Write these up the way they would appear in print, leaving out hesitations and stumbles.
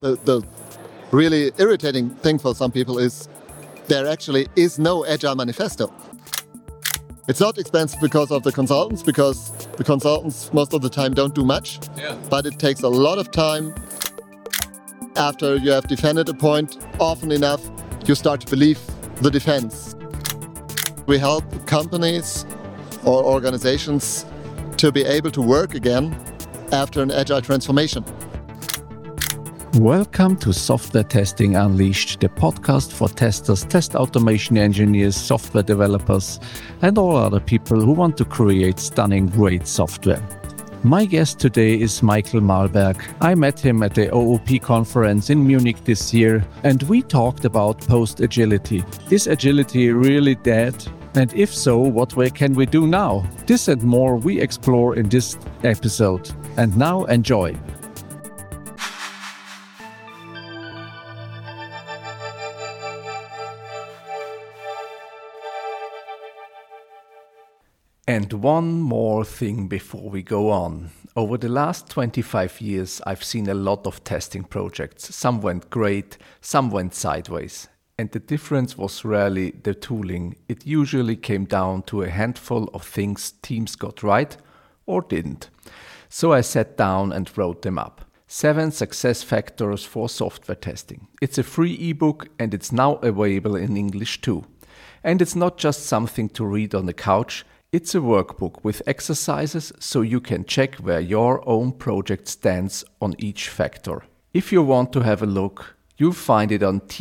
The really irritating thing for some people is there actually is no Agile manifesto. It's not expensive because of the consultants, because the consultants most of the time don't do much, but it takes a lot of time. After you have defended a point often enough, you start to believe the defense. We help companies or organizations to be able to work again after an Agile transformation. Welcome to Software Testing Unleashed, the podcast for testers, test automation engineers, software developers, and all other people who want to create stunning, great software. My guest today is Michael Malberg. I met him at the OOP conference in Munich this year, and we talked about post-agility. Is agility really dead? And if so, what way can we do now? This and more we explore in this episode. And now enjoy. And one more thing before we go on. Over the last 25 years, I've seen a lot of testing projects. Some went great, some went sideways. And the difference was rarely the tooling. It usually came down to a handful of things teams got right or didn't. So I sat down and wrote them up. 7 success factors for software testing. It's a free ebook and it's now available in English too. And it's not just something to read on the couch. It's a workbook with exercises so you can check where your own project stands on each factor. If you want to have a look, you'll find it on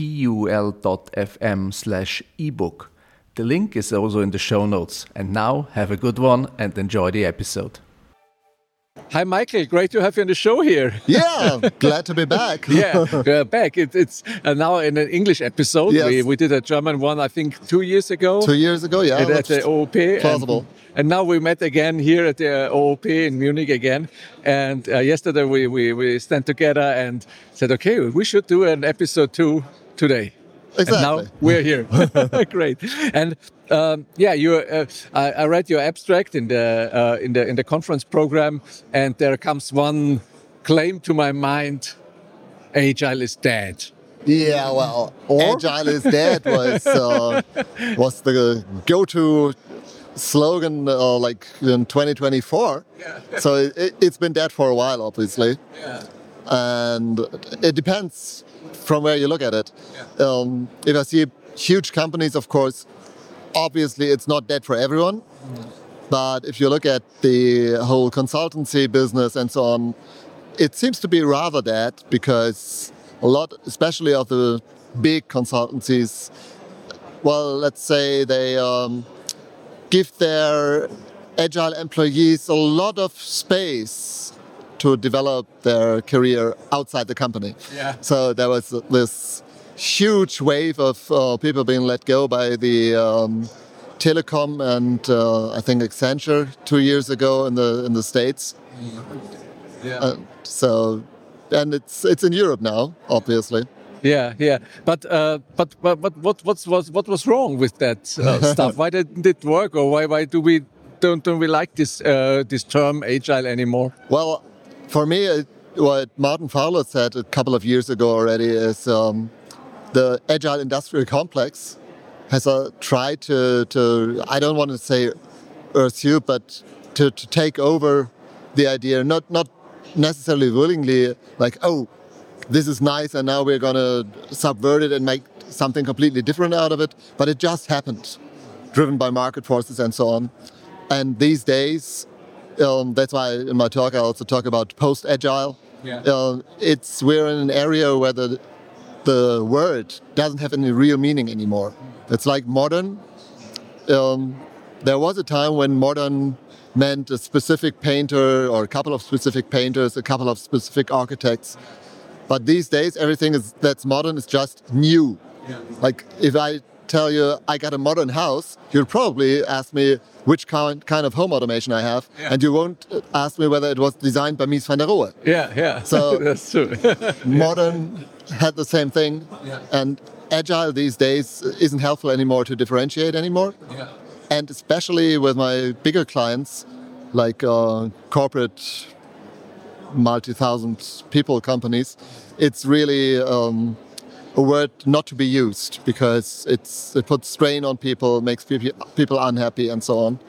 tul.fm/ebook. The link is also in the show notes. And now have a good one and enjoy the episode. Hi, Michael. Great to have you on the show here. Yeah, glad to be back. Yeah, we're back. It's now in an English episode. Yes. We did a German one, I think, 2 years ago. 2 years ago, yeah. At the OOP. Plausible. And now we met again here at the OOP in Munich again. And yesterday we stand together and said, okay, we should do an episode 2 today. Exactly. And now we're here. Great. And I read your abstract in the conference program, and there comes one claim to my mind: Agile is dead. Yeah, well, Agile is dead was the go-to slogan like in 2024. Yeah. So it's been dead for a while, obviously. Yeah. And it depends from where you look at it. Yeah. If I see huge companies, of course, obviously it's not dead for everyone. But if you look at the whole consultancy business and so on, it seems to be rather dead because a lot, especially of the big consultancies, well, let's say they give their Agile employees a lot of space to develop their career outside the company. Yeah. So there was this huge wave of people being let go by the Telecom and I think Accenture 2 years ago in the States. Yeah. And it's in Europe now, obviously. Yeah. But what was wrong with that stuff? Why didn't it work, or why don't we like this term Agile anymore? Well, for me, what Martin Fowler said a couple of years ago already is the Agile Industrial Complex has tried to I don't want to say pursue, but to take over the idea, not necessarily willingly, like, oh, this is nice and now we're going to subvert it and make something completely different out of it. But it just happened, driven by market forces and so on. And these days, that's why in my talk I also talk about post-agile. Yeah. We're in an area where the word doesn't have any real meaning anymore. It's like modern. There was a time when modern meant a specific painter or a couple of specific painters, a couple of specific architects. But these days, everything that's modern is just new. Yeah. Like if I tell you I got a modern house, you'll probably ask me which kind of home automation I have, and you won't ask me whether it was designed by Mies van der Rohe. Yeah. So that's true. modern had the same thing, and agile these days isn't helpful anymore to differentiate anymore. Yeah. And especially with my bigger clients, like corporate multi-thousand people companies, it's really a word not to be used because it puts strain on people, makes people unhappy, and so on.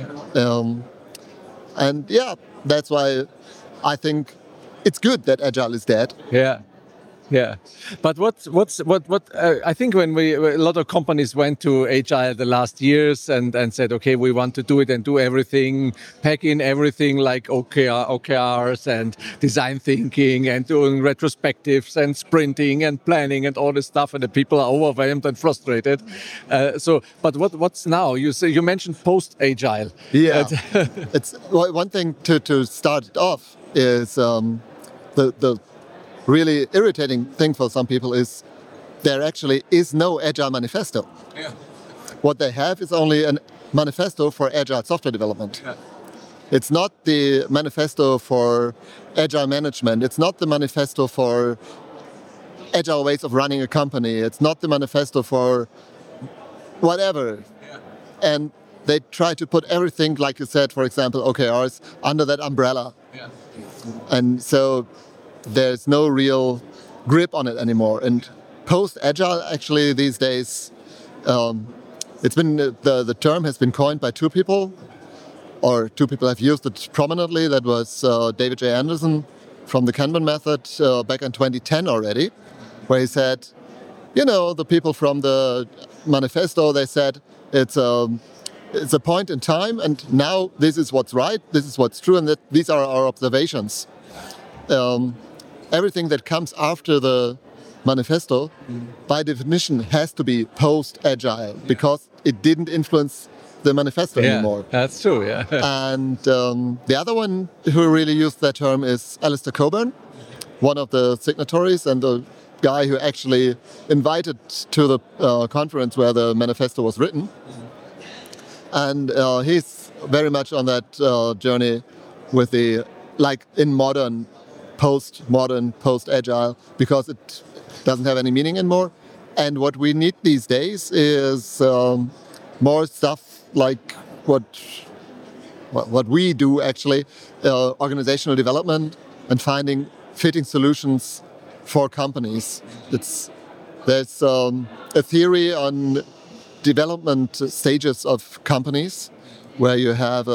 And that's why I think it's good that Agile is dead. Yeah, but what? I think when a lot of companies went to Agile the last years and said, okay, we want to do it and do everything, pack in everything like OKRs and design thinking and doing retrospectives and sprinting and planning and all this stuff, and the people are overwhelmed and frustrated. But what's now? You mentioned post Agile. Yeah, it's one thing to start it off is the really irritating thing for some people is there actually is no Agile manifesto. Yeah. What they have is only a manifesto for Agile software development. Yeah. It's not the manifesto for Agile management. It's not the manifesto for Agile ways of running a company. It's not the manifesto for whatever. Yeah. And they try to put everything, like you said, for example, OKRs, under that umbrella. Yeah. And so there's no real grip on it anymore. And post-Agile, actually, these days, it's been the term has been coined by two people, or two people have used it prominently. That was David J. Anderson from the Kanban method back in 2010 already, where he said, the people from the manifesto, they said it's a point in time, and now this is what's right, this is what's true, and that these are our observations. Everything that comes after the manifesto, by definition, has to be post-Agile because it didn't influence the manifesto anymore. That's true, yeah. And the other one who really used that term is Alistair Cockburn, one of the signatories and the guy who actually invited to the conference where the manifesto was written. And he's very much on that journey with the, like in modern, post-Agile, because it doesn't have any meaning anymore. And what we need these days is more stuff like what we do actually, organizational development and finding fitting solutions for companies. There's a theory on development stages of companies where you have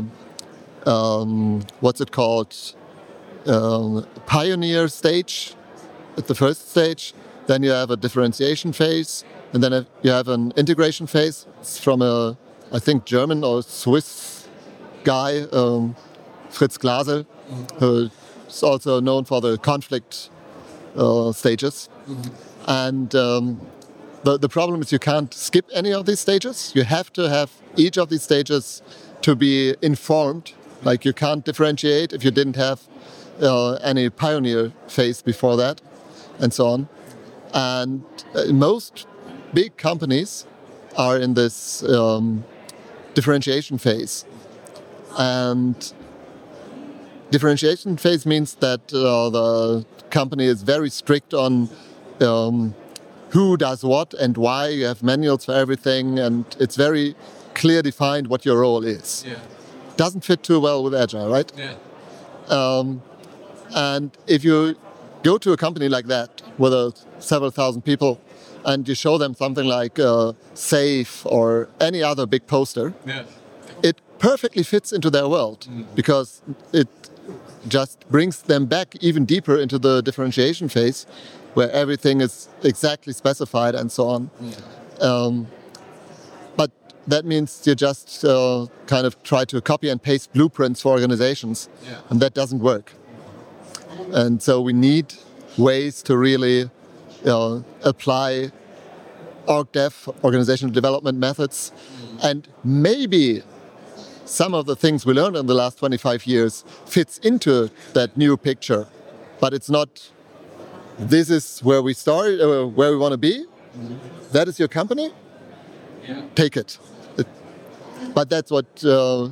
what's it called? Pioneer stage at the first stage, then you have a differentiation phase, and then you have an integration phase. It's from I think German or Swiss guy, Fritz Glasel, who is also known for the conflict stages. And the problem is you can't skip any of these stages. You have to have each of these stages to be informed. Like you can't differentiate if you didn't have any pioneer phase before that, and so on. And most big companies are in this differentiation phase. And differentiation phase means that the company is very strict on who does what and why. You have manuals for everything, and it's very clear defined what your role is. Yeah. Doesn't fit too well with Agile, right? Yeah. And if you go to a company like that with several thousand people and you show them something like SAFe or any other big poster, it perfectly fits into their world because it just brings them back even deeper into the differentiation phase where everything is exactly specified and so on. But that means you just kind of try to copy and paste blueprints for organizations, and that doesn't work. And so we need ways to really apply org dev, organizational development methods, and maybe some of the things we learned in the last 25 years fits into that new picture. But it's not, this is where we start, where we want to be. That is your company. Take it. But that's what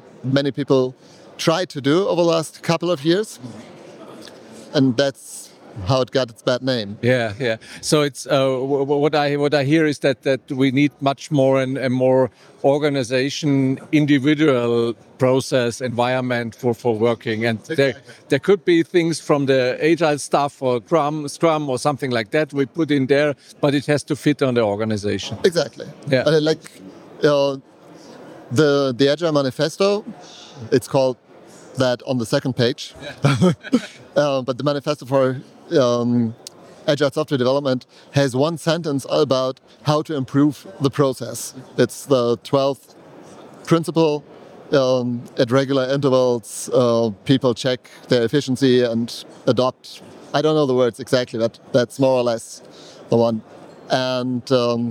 many people try to do over the last couple of years. And that's how it got its bad name. Yeah, yeah. So it's what I hear is that we need much more and more organization, individual process environment for working, and there could be things from the agile stuff or Scrum or something like that we put in there, but it has to fit on the organization. Exactly. Yeah. The Agile Manifesto, it's called that on the second page. Yeah. But the Manifesto for Agile Software Development has one sentence about how to improve the process. It's the 12th principle. At regular intervals, people check their efficiency and adopt. I don't know the words exactly, but that's more or less the one. And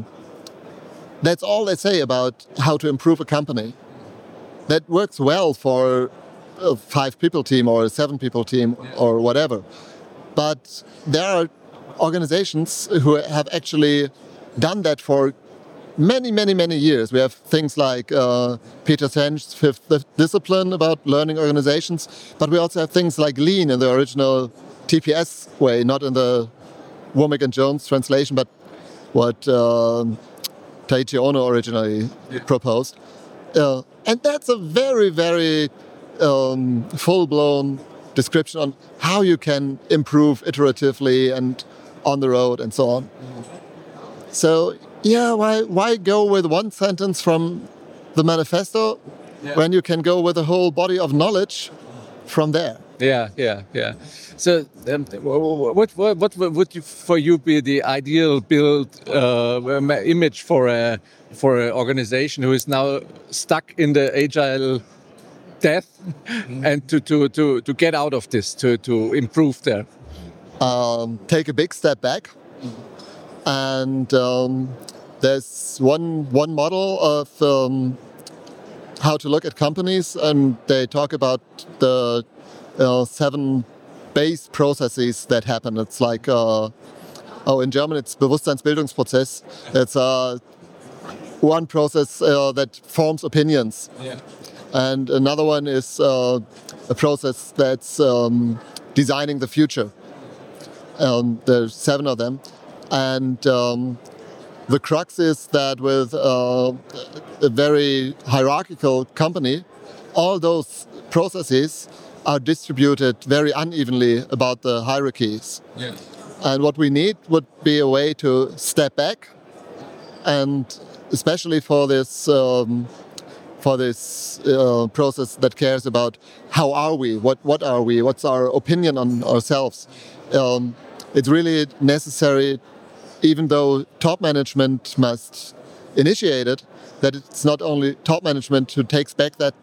that's all they say about how to improve a company. That works well for a 5-people team or a 7-people team or whatever. But there are organizations who have actually done that for many, many, many years. We have things like Peter Senge's Fifth Discipline about learning organizations, but we also have things like Lean in the original TPS way, not in the Womack and Jones translation, but what Taiichi Ono originally proposed. And that's a very, very full-blown description on how you can improve iteratively and on the road and so on. So, yeah, why go with one sentence from the manifesto when you can go with a whole body of knowledge from there? Yeah. So, what would for you be the ideal build image for an organization who is now stuck in the agile death, and to get out of this, to improve there? Take a big step back, and there's one model of how to look at companies, and they talk about the 7 base processes that happen. It's like, in German it's Bewusstseinsbildungsprozess. It's one process that forms opinions. Yeah. And another one is a process that's designing the future. There's 7 of them. And the crux is that with a very hierarchical company, all those processes are distributed very unevenly about the hierarchies. Yeah. And what we need would be a way to step back, and especially for this process that cares about how are we, what are we, what's our opinion on ourselves. It's really necessary, even though top management must initiate it, that it's not only top management who takes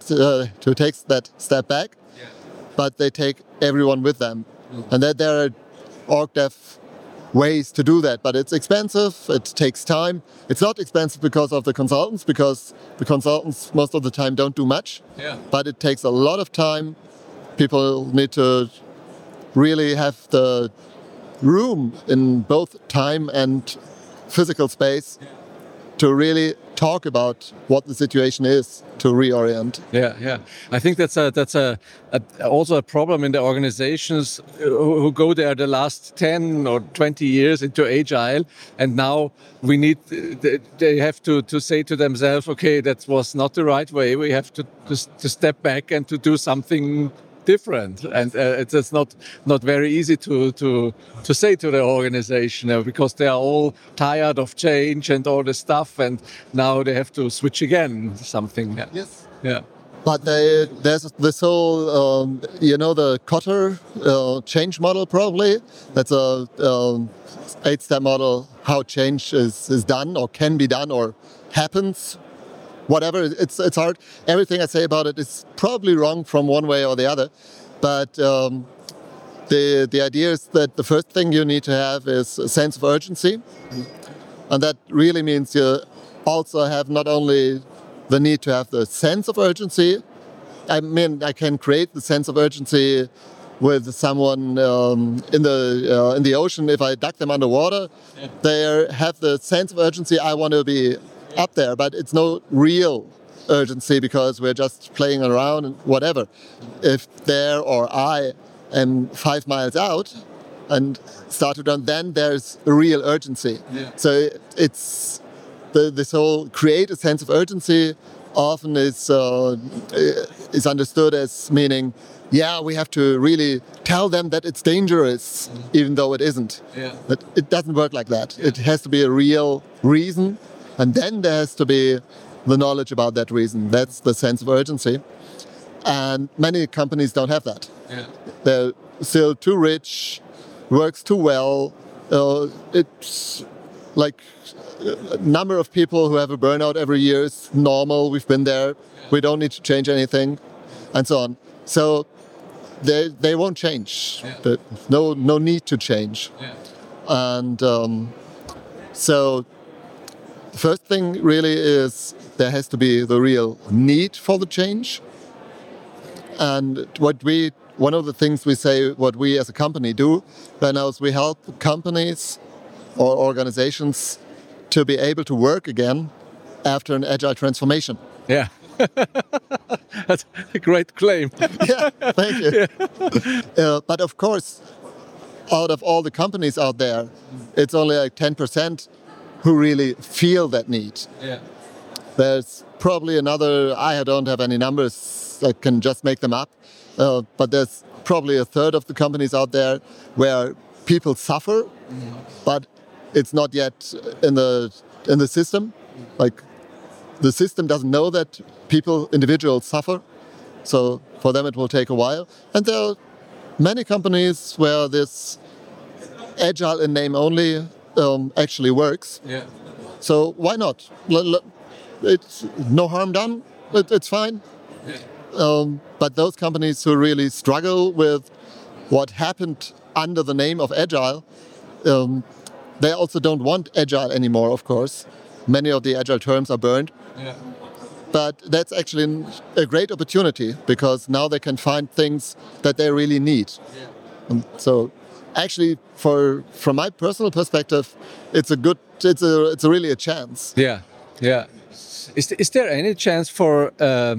that step back, but they take everyone with them. And that there are org dev ways to do that, but it's expensive, it takes time. It's not expensive because of the consultants, because the consultants most of the time don't do much, but it takes a lot of time. People need to really have the room in both time and physical space to really talk about what the situation is, to reorient. Yeah. I think that's also a problem in the organizations who go there the last 10 or 20 years into agile, and now they have to say to themselves, okay, that was not the right way. We have to step back and to do something different, and it's not very easy to say to the organization, because they are all tired of change and all the stuff, and now they have to switch again something. Yes. Yeah. But there's this whole, the Kotter change model probably. That's a 8-step model, how change is done or can be done or happens. Whatever, it's hard. Everything I say about it is probably wrong from one way or the other. But the idea is that the first thing you need to have is a sense of urgency. And that really means you also have not only the need to have the sense of urgency. I mean, I can create the sense of urgency with someone in the ocean. If I duck them underwater, they have the sense of urgency. I want to be up there, but it's no real urgency because we're just playing around and whatever. If there or I am 5 miles out, and start to done, then there's a real urgency. Yeah. So it's this whole create a sense of urgency often is understood as meaning, yeah, we have to really tell them that it's dangerous, even though it isn't. Yeah. But it doesn't work like that. It has to be a real reason, and then there has to be the knowledge about that reason. That's the sense of urgency. And many companies don't have that. Yeah. They're still too rich, works too well. It's like a number of people who have a burnout every year is normal. We've been there. We don't need to change anything, and so on. So they won't change. Yeah. There's no need to change. Yeah. And so the first thing really is there has to be the real need for the change. And one of the things we say, what we as a company do right now is we help companies or organizations to be able to work again after an agile transformation. Yeah. That's a great claim. Yeah, thank you. But of course, out of all the companies out there, it's only like 10% who really feel that need. Yeah. There's probably another, I don't have any numbers, I can just make them up, but there's probably a third of the companies out there where people suffer, but it's not yet in the system. Like, the system doesn't know that individuals suffer, so for them it will take a while. And there are many companies where this agile in name only actually works. Yeah. So why not? It's no harm done. It's fine. But those companies who really struggle with what happened under the name of agile, they also don't want agile anymore, of course. Many of the agile terms are burned. Yeah. But that's actually a great opportunity because now they can find things that they really need. Yeah. So actually, from my personal perspective, it's really a chance. Yeah. Yeah. Is there any chance for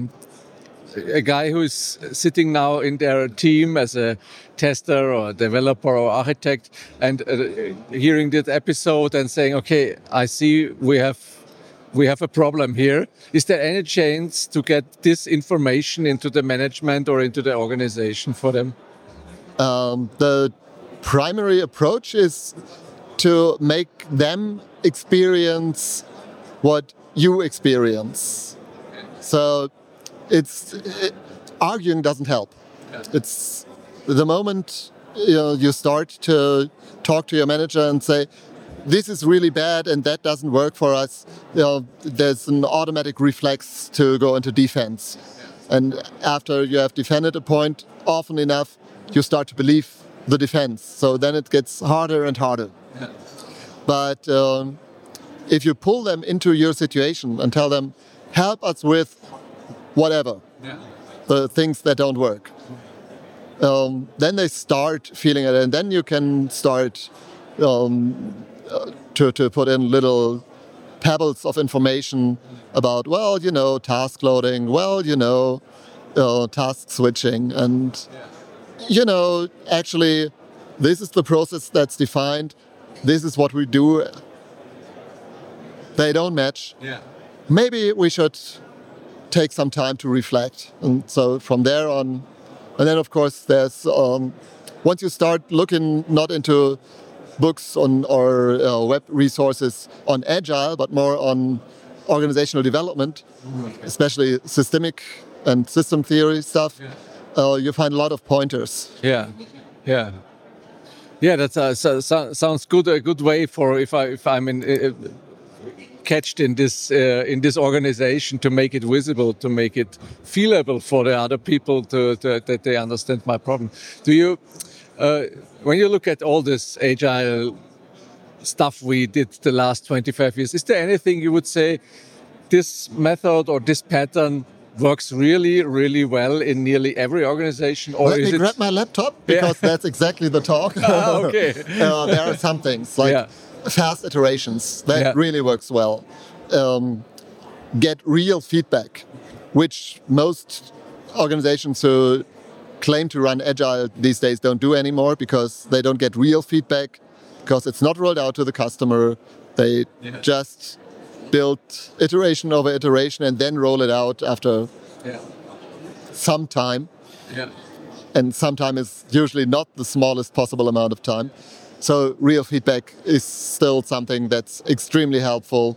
a guy who's sitting now in their team as a tester or developer or architect and hearing this episode and saying, okay, I see we have a problem here. Is there any chance to get this information into the management or into the organization for them? The primary approach is to make them experience what you experience. So arguing doesn't help. It's the moment you start to talk to your manager and say, this is really bad and that doesn't work for us, there's an automatic reflex to go into defense. And after you have defended a point often enough, you start to believe the defense. So then it gets harder and harder. Yeah. But if you pull them into your situation and tell them, help us with whatever, the things that don't work, then they start feeling it, and then you can start to put in little pebbles of information about, task loading, task switching, and actually, this is the process that's defined. This is what we do. They don't match. Yeah. Maybe we should take some time to reflect. And so from there on, and then of course there's, once you start looking not into books or web resources on Agile, but more on organizational development, especially systemic and system theory stuff, you find a lot of pointers. Yeah. That sounds good. A good way for if I'm catched in this organization to make it visible, to make it feelable for the other people that they understand my problem. Do you, when you look at all this agile stuff we did the last 25 years, is there anything you would say this method or this pattern works really, really well in nearly every organization? Or Let me grab my laptop because that's exactly the talk. Okay. There are some things like fast iterations that really works well. Get real feedback, which most organizations who claim to run Agile these days don't do anymore because they don't get real feedback, because it's not rolled out to the customer. They just build iteration over iteration and then roll it out after some time. Yeah. And some time is usually not the smallest possible amount of time. So real feedback is still something that's extremely helpful.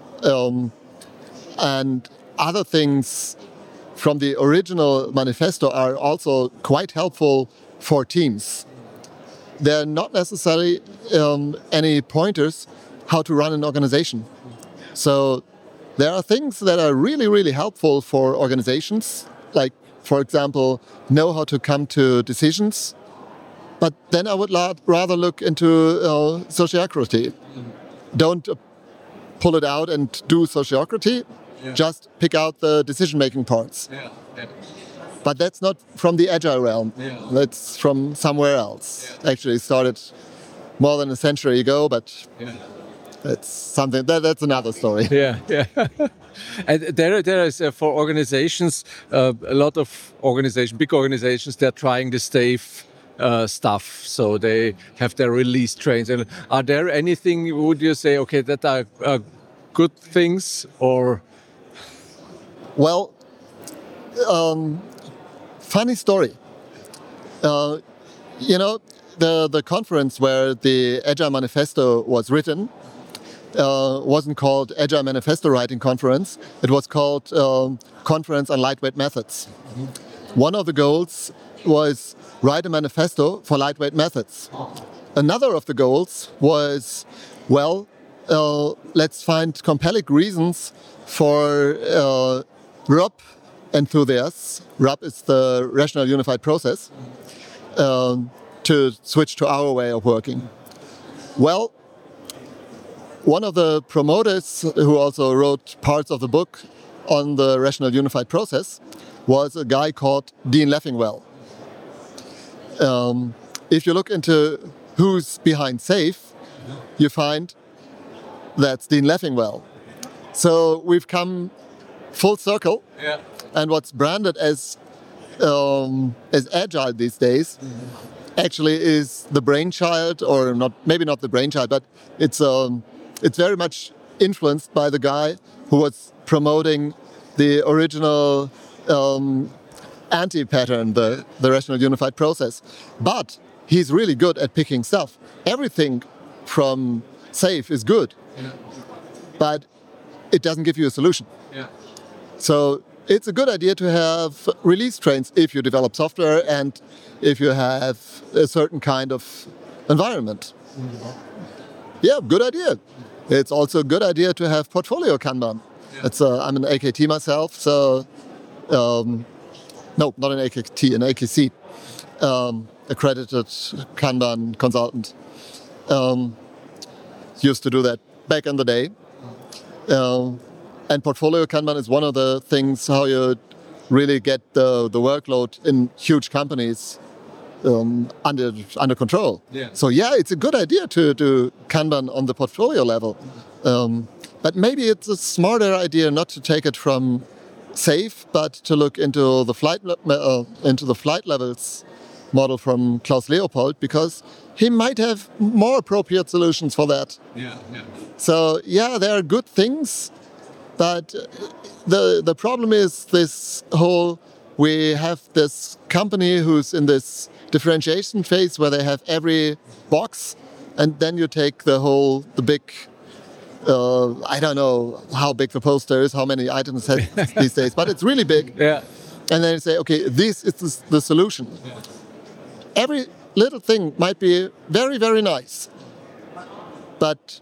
And other things from the original manifesto are also quite helpful for teams. They're not necessarily any pointers how to run an organization. So there are things that are really, really helpful for organizations, like, for example, know how to come to decisions. But then I would rather look into sociocracy. Don't pull it out and do sociocracy. Just pick out the decision-making parts. But that's not from the Agile realm. That's from somewhere else. Actually started more than a century ago, but that's something that's another story. And there is for organizations, a lot of organizations, big organizations, they're trying the safe stuff. So they have their release trains. And are there anything, would you say, okay, that are good things or? Well, funny story. The conference where the Agile Manifesto was written wasn't called Agile Manifesto Writing Conference. It was called Conference on Lightweight Methods. One of the goals was write a manifesto for lightweight methods. Another of the goals was, let's find compelling reasons for RUP enthusiasts. RUP is the Rational Unified Process, to switch to our way of working. Well, one of the promoters who also wrote parts of the book on the Rational Unified Process was a guy called Dean Leffingwell. If you look into who's behind SAFe, you find that's Dean Leffingwell. So we've come full circle, and what's branded as Agile these days actually is the brainchild, or maybe not the brainchild, but it's very much influenced by the guy who was promoting the original anti-pattern, the Rational Unified Process. But he's really good at picking stuff. Everything from SAFe is good, but it doesn't give you a solution. So it's a good idea to have release trains if you develop software and if you have a certain kind of environment. Good idea. It's also a good idea to have portfolio Kanban. I'm an AKT myself, so no, not an AKT, an AKC, accredited Kanban consultant. Used to do that back in the day. And portfolio Kanban is one of the things how you really get the workload in huge companies under control. So it's a good idea to do Kanban on the portfolio level. But maybe it's a smarter idea not to take it from SAFe, but to look into the flight levels model from Klaus Leopold, because he might have more appropriate solutions for that. So there are good things, but the problem is this whole, we have this company who's in this differentiation phase where they have every box, and then you take the big, I don't know how big the poster is, how many items it has these days, but it's really big. And then you say, okay, this is the solution. Every little thing might be very, very nice, but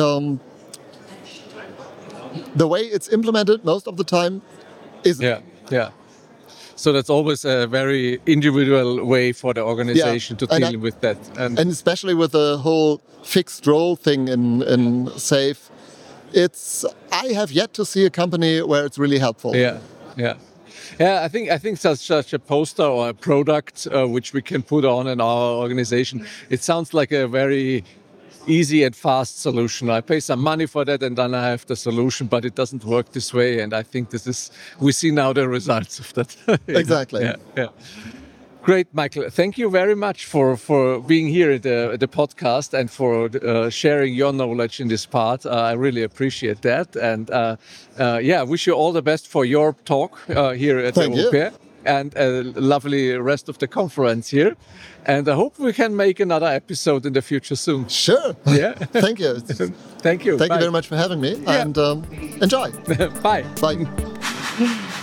the way it's implemented most of the time isn't. So that's always a very individual way for the organization to deal with that. And especially with the whole fixed role thing in SAFe, I have yet to see a company where it's really helpful. I think such a poster or a product which we can put on in our organization, it sounds like a very easy and fast solution. I pay some money for that and then I have the solution, but it doesn't work this way. And I think we see now the results of that. Exactly. Great, Michael. Thank you very much for being here at the podcast and for sharing your knowledge in this part. I really appreciate that. And wish you all the best for your talk here at the OPR. And a lovely rest of the conference here. And I hope we can make another episode in the future soon. Sure. Yeah. Thank you. Thank you. Thank you very much for having me. Yeah. And enjoy. Bye. Bye.